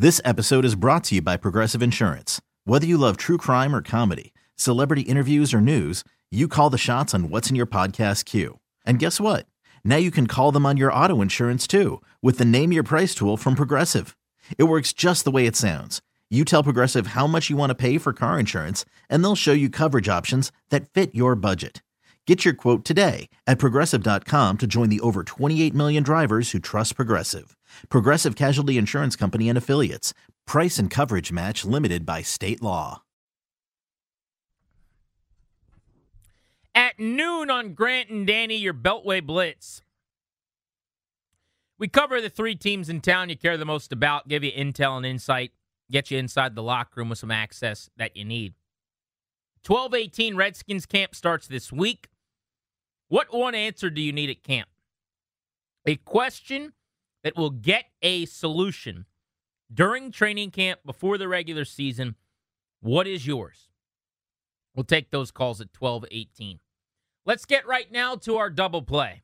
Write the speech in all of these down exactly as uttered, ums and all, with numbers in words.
This episode is brought to you by Progressive Insurance. Whether you love true crime or comedy, celebrity interviews or news, you call the shots on what's in your podcast queue. And guess what? Now you can call them on your auto insurance too with the Name Your Price tool from Progressive. It works just the way it sounds. You tell Progressive how much you want to pay for car insurance, and they'll show you coverage options that fit your budget. Get your quote today at progressive dot com to join the over twenty-eight million drivers who trust Progressive. Progressive Casualty Insurance Company and Affiliates. Price and coverage match limited by state law. At noon on Grant and Danny, your Beltway Blitz. We cover the three teams in town you care the most about, give you intel and insight, get you inside the locker room with some access that you need. twelve eighteen Redskins camp starts this week. What one answer do you need at camp? A question that will get a solution during training camp before the regular season. What is yours? We'll take those calls at twelve eighteen. Let's get right now to our double play.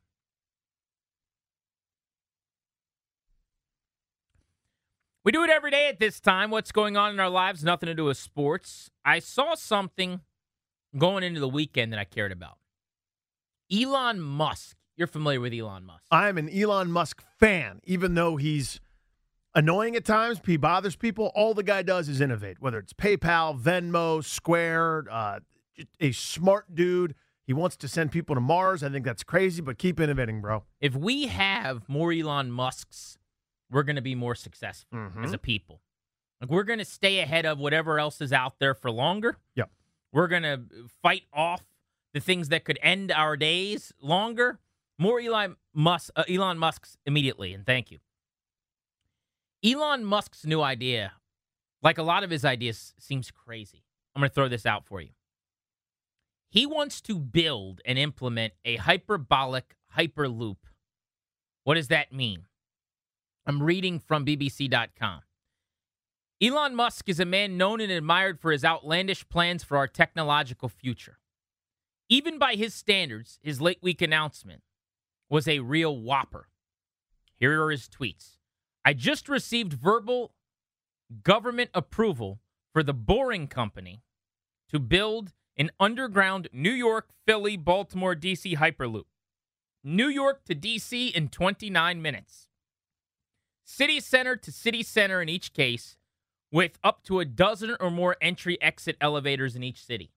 We do it every day at this time. What's going on in our lives? Nothing to do with sports. I saw something going into the weekend that I cared about. Elon Musk. You're familiar with Elon Musk. I'm an Elon Musk fan, even though he's annoying at times. He bothers people. All the guy does is innovate, whether it's PayPal, Venmo, Square, uh, a smart dude. He wants to send people to Mars. I think that's crazy, but keep innovating, bro. If we have more Elon Musks, we're going to be more successful Mm-hmm. as a people. Like, we're going to stay ahead of whatever else is out there for longer. Yep. We're going to fight off the things that could end our days longer. More Elon Musk, uh, Elon Musk's immediately, and thank you. Elon Musk's new idea, like a lot of his ideas, seems crazy. I'm going to throw this out for you. He wants to build and implement a hyperbolic hyperloop. What does that mean? I'm reading from B B C dot com. Elon Musk is a man known and admired for his outlandish plans for our technological future. Even by his standards, his late week announcement was a real whopper. Here are his tweets. I just received verbal government approval for the Boring Company to build an underground New York, Philly, Baltimore, D C Hyperloop. New York to D C in twenty-nine minutes. City center to city center in each case, with up to a dozen or more entry-exit elevators in each city.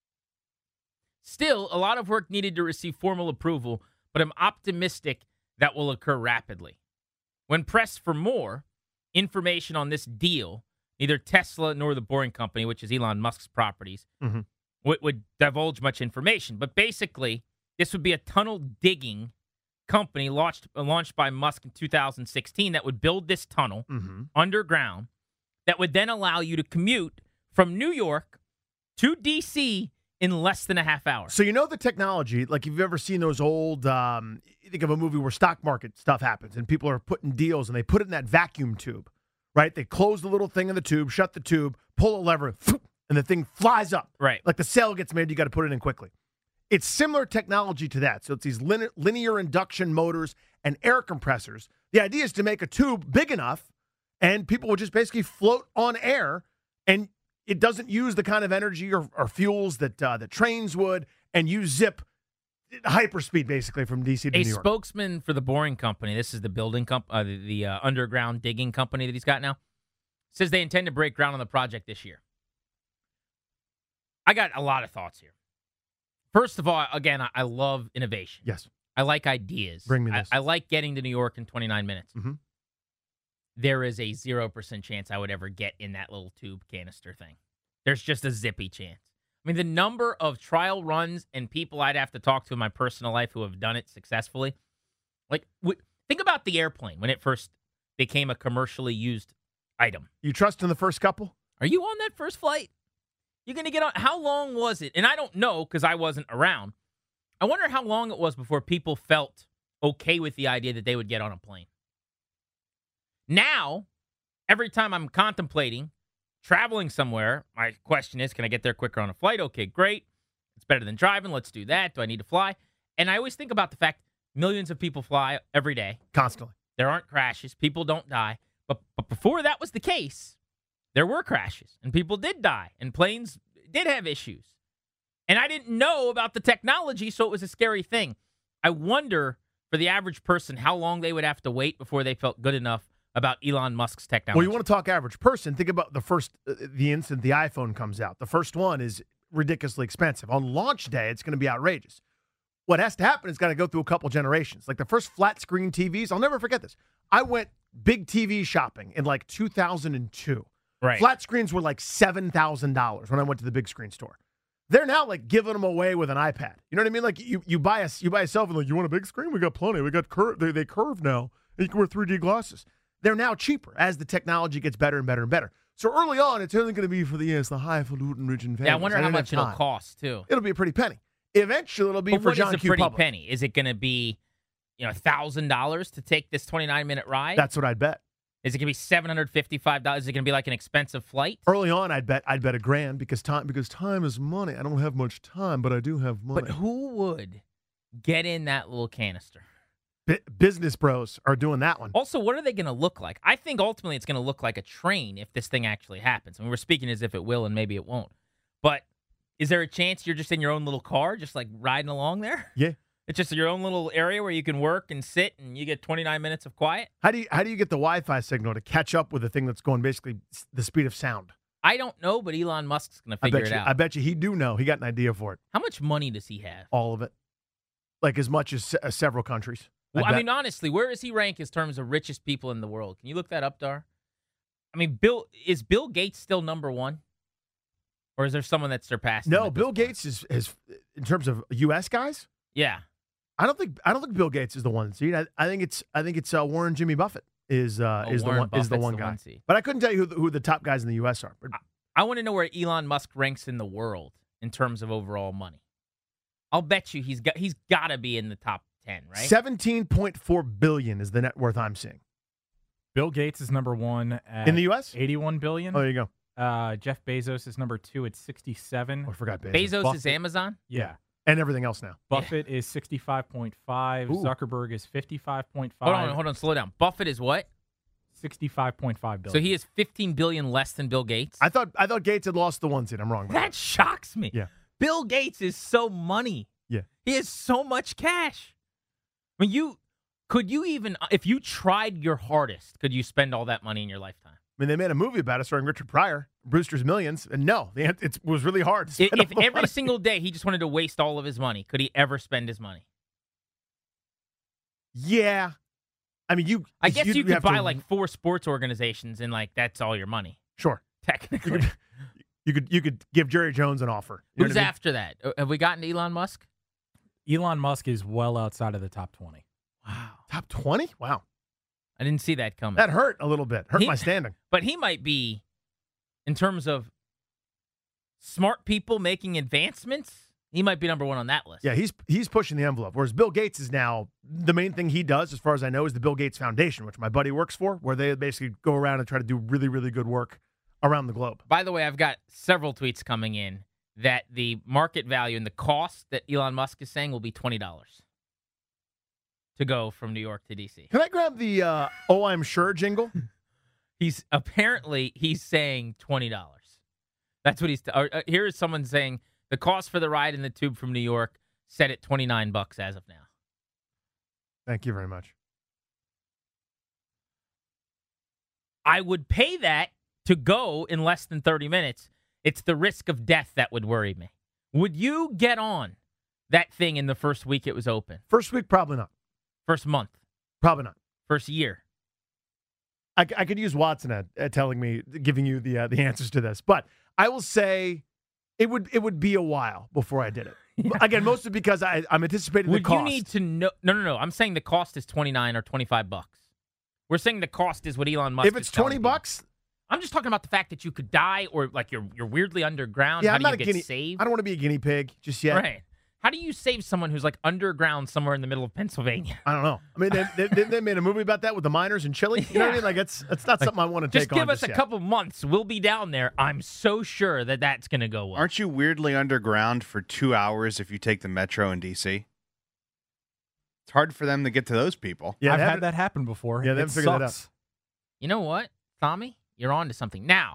Still, a lot of work needed to receive formal approval, but I'm optimistic that will occur rapidly. When pressed for more information on this deal, neither Tesla nor the Boring Company, which is Elon Musk's properties, mm-hmm. would, would divulge much information. But basically, this would be a tunnel digging company launched, launched by Musk in two thousand sixteen that would build this tunnel mm-hmm. underground that would then allow you to commute from New York to D C in less than a half hour. So you know the technology, like if you've ever seen those old, um, you think of a movie where stock market stuff happens and people are putting deals and they put it in that vacuum tube, right? They close the little thing in the tube, shut the tube, pull a lever, and the thing flies up. Right. Like the sale gets made, you got to put it in quickly. It's similar technology to that. So it's these linear, linear induction motors and air compressors. The idea is to make a tube big enough and people will just basically float on air, and it doesn't use the kind of energy or, or fuels that uh, the trains would, and you zip hyperspeed basically from D C to a New York. Spokesman for the Boring Company, this is the building comp- uh, the, the uh, underground digging company that he's got now, says they intend to break ground on the project this year. I got a lot of thoughts here. First of all, again, I, I love innovation. Yes. I like ideas. Bring me this. I, I like getting to New York in twenty-nine minutes. Mm-hmm. There is a zero percent chance I would ever get in that little tube canister thing. There's just a zippy chance. I mean, the number of trial runs and people I'd have to talk to in my personal life who have done it successfully. Like, w- think about the airplane when it first became a commercially used item. You trust in the first couple? Are you on that first flight? You're going to get on. How long was it? And I don't know because I wasn't around. I wonder how long it was before people felt okay with the idea that they would get on a plane. Now, every time I'm contemplating traveling somewhere, my question is, can I get there quicker on a flight? Okay, great. It's better than driving. Let's do that. Do I need to fly? And I always think about the fact millions of people fly every day. Constantly. There aren't crashes. People don't die. But, but before that was the case, there were crashes, and people did die, and planes did have issues. And I didn't know about the technology, so it was a scary thing. I wonder, for the average person, how long they would have to wait before they felt good enough about Elon Musk's technology. Well, you want to talk average person, think about the first, uh, the instant the iPhone comes out. The first one is ridiculously expensive. On launch day, it's going to be outrageous. What has to happen is got to go through a couple generations. Like the first flat screen T Vs, I'll never forget this. I went big T V shopping in like two thousand two. Right. Flat screens were like seven thousand dollars when I went to the big screen store. They're now like giving them away with an iPad. You know what I mean? Like you, you buy a you buy a cell phone, like, you want a big screen? We got plenty. We got curve. They, they curve now. And you can wear three D glasses. They're now cheaper as the technology gets better and better and better. So early on, it's only going to be for the yes, the highfalutin, rich and famous. Yeah, I wonder I how didn't much have it'll time. cost too. It'll be a pretty penny. Eventually, it'll be But for what John is a Q. pretty Public. penny? Is it going to be, you know, thousand dollars to take this twenty-nine minute ride? That's what I'd bet. Is it going to be seven hundred fifty-five dollars? Is it going to be like an expensive flight? Early on, I'd bet I'd bet a grand because time because time is money. I don't have much time, but I do have money. But who would get in that little canister? B- business bros are doing that one. Also, what are they going to look like? I think ultimately it's going to look like a train if this thing actually happens. I mean, we're speaking as if it will and maybe it won't. But is there a chance you're just in your own little car, just like riding along there? Yeah. It's just your own little area where you can work and sit and you get twenty-nine minutes of quiet? How do you how do you get the Wi-Fi signal to catch up with the thing that's going basically s- the speed of sound? I don't know, but Elon Musk's going to I figure bet it you. out. I bet you he do know. He got an idea for it. How much money does he have? All of it, like as much as se- uh, several countries. Well, I'd I bet. mean, honestly, where does he rank in terms of richest people in the world? Can you look that up, Dar? I mean, Bill is Bill Gates still number one, or is there someone that surpassed? him no. at this Bill point? Gates is is in terms of U S guys. Yeah, I don't think I don't think Bill Gates is the one seed. I, I think it's I think it's uh, Warren Jimmy Buffett is uh, Oh, is Warren the one is the Buffett's one the guy. one seed. But I couldn't tell you who the, who the top guys in the U S are. But I want to know where Elon Musk ranks in the world in terms of overall money. I'll bet you he's got he's got to be in the top ten, right? seventeen point four billion is the net worth I'm seeing Bill Gates is number one at in the U S. eighty-one billion. Oh, there you go. Uh, Jeff Bezos is number two at sixty-seven. Oh, I forgot Bezos. Bezos is Buffett, Amazon. Yeah. and everything else now. Buffett is sixty-five point five. Ooh. Zuckerberg is fifty-five point Hold five. on, hold on, slow down. Buffett is what? sixty-five point five So billion. he is fifteen billion less than Bill Gates. I thought I thought Gates had lost the one seed. I'm wrong. about That shocks me. Yeah. Bill Gates is so money. Yeah. He has so much cash. I mean, you could you even if you tried your hardest, could you spend all that money in your lifetime? I mean, they made a movie about it starring Richard Pryor, Brewster's Millions, and no, the an- it was really hard. To If, spend if all the every money. single day he just wanted to waste all of his money, could he ever spend his money? Yeah, I mean, you. I guess you, you'd could have buy to- like four sports organizations and like that's all your money. Sure. You Technically. could, you could you could give Jerry Jones an offer. You know Who's what I mean? after that? Uh, Have we gotten to Elon Musk? Elon Musk is well outside of the top twenty. Wow. Top twenty? Wow, I didn't see that coming. that hurt a little bit. Hurt He- my standing. But he might be, in terms of smart people making advancements, he might be number one on that list. Yeah, he's he's pushing the envelope. Whereas Bill Gates is now the main thing he does, as far as I know, is the Bill Gates Foundation, which my buddy works for, where they basically go around and try to do really really good work around the globe. By the way, I've got several tweets coming in that the market value and the cost that Elon Musk is saying will be twenty dollars to go from New York to D C. Can I grab the uh, "Oh, I'm sure" jingle? He's apparently he's saying twenty dollars. That's what he's. T- or, uh, here is someone saying the cost for the ride in the tube from New York set at twenty nine bucks as of now. Thank you very much. I would pay that to go in less than thirty minutes. It's the risk of death that would worry me. Would you get on that thing in the first week it was open? First week, probably not. First month? Probably not. First year? I, I could use Watson at, at telling me, giving you the uh, the answers to this, but I will say it would it would be a while before I did it. Yeah. Again, mostly because I, I'm anticipating Would the cost. you need to know? No, no, no. I'm saying the cost is twenty-nine or twenty-five bucks. We're saying the cost is what Elon Musk if it's is telling twenty people. bucks, I'm just talking about the fact that you could die or like you're you're weirdly underground. yeah, How I'm do not you a get guinea. saved? I don't want to be a guinea pig just yet. Right. How do you save someone who's like underground somewhere in the middle of Pennsylvania? I don't know. I mean, they, they, they made a movie about that with the miners in Chile. You know what I Yeah. mean? Like, it's it's not something I want to Just take on give us just a yet. couple months. We'll be down there. I'm so sure that that's going to go well. Aren't you weirdly underground for two hours if you take the metro in D C? It's hard for them to get to those people. Yeah, I've they had haven't- that happen before. Yeah, they It haven't figured that out. sucks. You know what, Tommy? You're on to something. Now,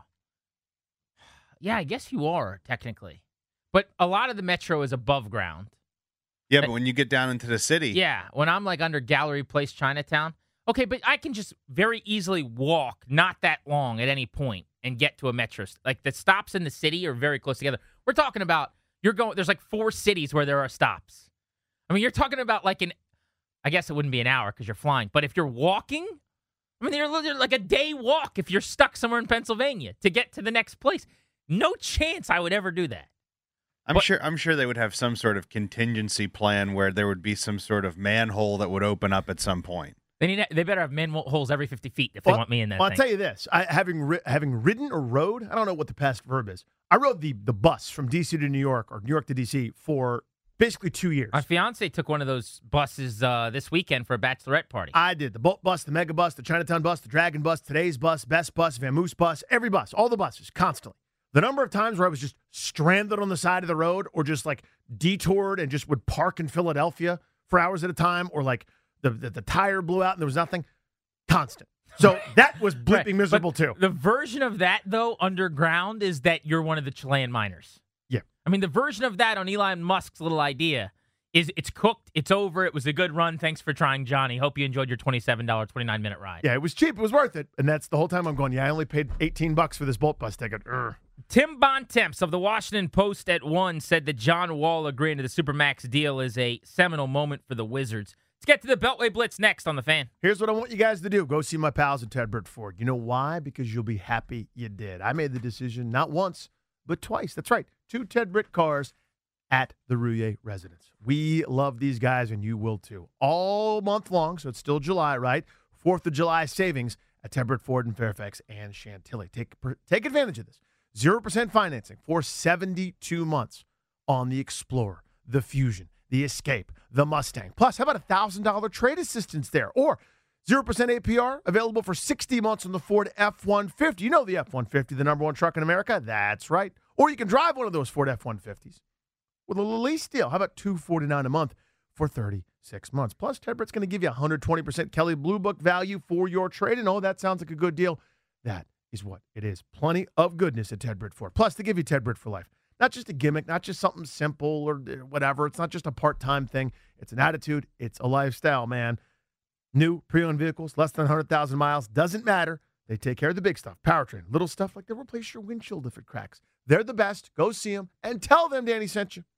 yeah, I guess you are, technically. But a lot of the metro is above ground. Yeah, but when you get down into the city. Yeah, when I'm like under Gallery Place, Chinatown. Okay, but I can just very easily walk not that long at any point and get to a metro. Like the stops in the city are very close together. We're talking about, you're going, there's like four cities where there are stops. I mean, you're talking about like an, I guess it wouldn't be an hour because you're flying, but if you're walking, I mean, you're literally like a day walk if you're stuck somewhere in Pennsylvania to get to the next place. No chance I would ever do that. I'm But- sure I'm sure they would have some sort of contingency plan where there would be some sort of manhole that would open up at some point. They need. They better have manholes every fifty feet if they Well, want me in that Well, thing. I'll tell you this: I, having ri- having ridden or rode, I don't know what the past verb is. I rode the the bus from D C to New York or New York to D C for basically two years. My fiance took one of those buses uh, this weekend for a bachelorette party. I did the Bolt bus, the Mega bus, the Chinatown bus, the Dragon bus, today's bus, Best bus, Vamoose bus, every bus, all the buses, constantly. The number of times where I was just stranded on the side of the road or just like detoured and just would park in Philadelphia for hours at a time, or like the the, the tire blew out and there was nothing, constant. So that was bleeping Right, miserable but too. The version of that, though, underground, is that you're one of the Chilean miners. Yeah. I mean, the version of that on Elon Musk's little idea is it's cooked, it's over, it was a good run. Thanks for trying, Johnny. Hope you enjoyed your twenty-seven dollars, twenty-nine minute ride. Yeah, it was cheap. It was worth it. And that's the whole time I'm going, yeah, I only paid eighteen bucks for this Bolt bus ticket. Urgh. Tim Bontemps of the Washington Post at one said that John Wall agreeing to the Supermax deal is a seminal moment for the Wizards. Let's get to the Beltway Blitz next on The Fan. Here's what I want you guys to do. Go see my pals at Ted Britt Ford. You know why? Because you'll be happy you did. I made the decision not once, but twice. That's right. Two Ted Britt cars at the Rouillet residence. We love these guys, and you will too. All month long, so it's still July, right? fourth of July savings at Ted Britt Ford in Fairfax and Chantilly. Take, take advantage of this. zero percent financing for seventy-two months on the Explorer, the Fusion, the Escape, the Mustang. Plus, how about a one thousand dollars trade assistance there? Or zero percent A P R available for sixty months on the Ford F one fifty. You know the F one fifty, the number one truck in America? That's right. Or you can drive one of those Ford F one fifties with a little lease deal. How about two hundred forty-nine dollars a month for thirty-six months? Plus, Ted Britt's going to give you one hundred twenty percent Kelley Blue Book value for your trade. And oh, that sounds like a good deal. That is what it is. Plenty of goodness at Ted Britt Ford. Plus, they give you Ted Britt for life. Not just a gimmick, not just something simple or whatever. It's not just a part-time thing. It's an attitude. It's a lifestyle, man. New pre-owned vehicles, less than one hundred thousand miles. Doesn't matter. They take care of the big stuff. Powertrain, little stuff like they'll replace your windshield if it cracks. They're the best. Go see them and tell them Danny sent you.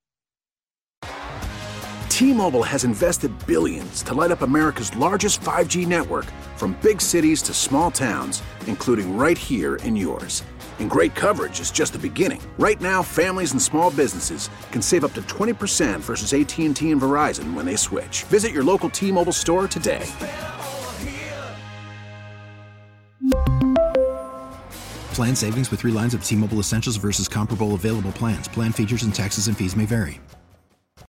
T-Mobile has invested billions to light up America's largest five G network, from big cities to small towns, including right here in yours. And great coverage is just the beginning. Right now, families and small businesses can save up to twenty percent versus A T and T and Verizon when they switch. Visit your local T-Mobile store today. Plan savings with three lines of T-Mobile Essentials versus comparable available plans. Plan features and taxes and fees may vary.